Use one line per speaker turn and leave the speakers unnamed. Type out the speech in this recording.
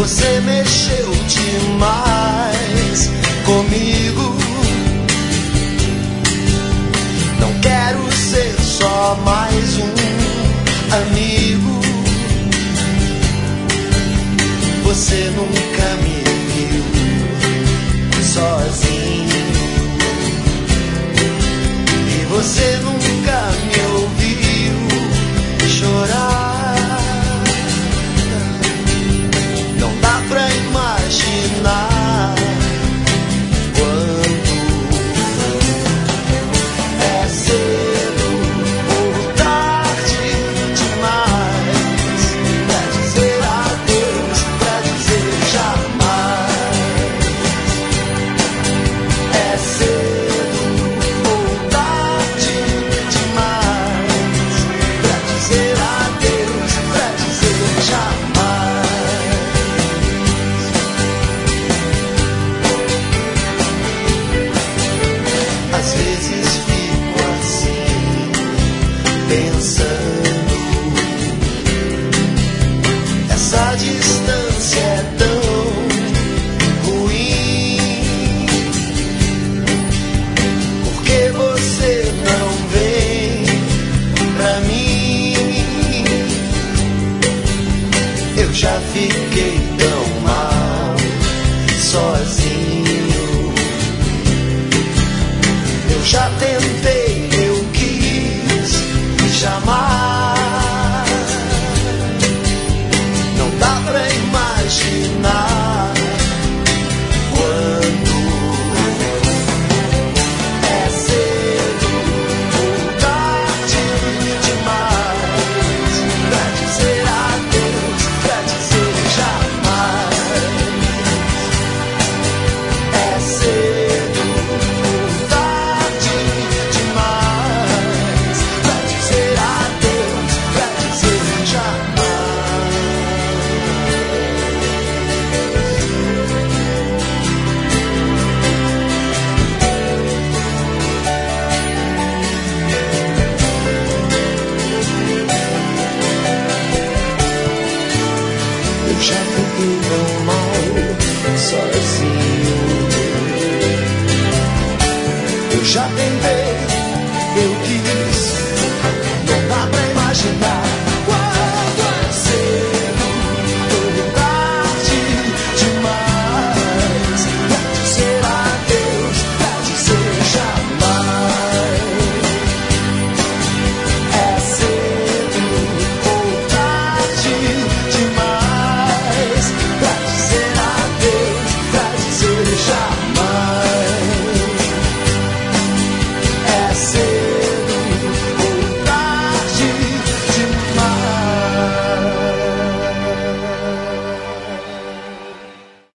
Você mexeu demais comigo. Não quero ser só mais um amigo. Você nunca me viu sozinho. E você nunca me ouviu chorar. Não dá pra imaginar quanto é cedo ou tarde demais pra dizer adeus, pra dizer jamais. É cedo ou tarde demais pra dizer adeus, pra dizer jamais. Às vezes fico assim, pensando.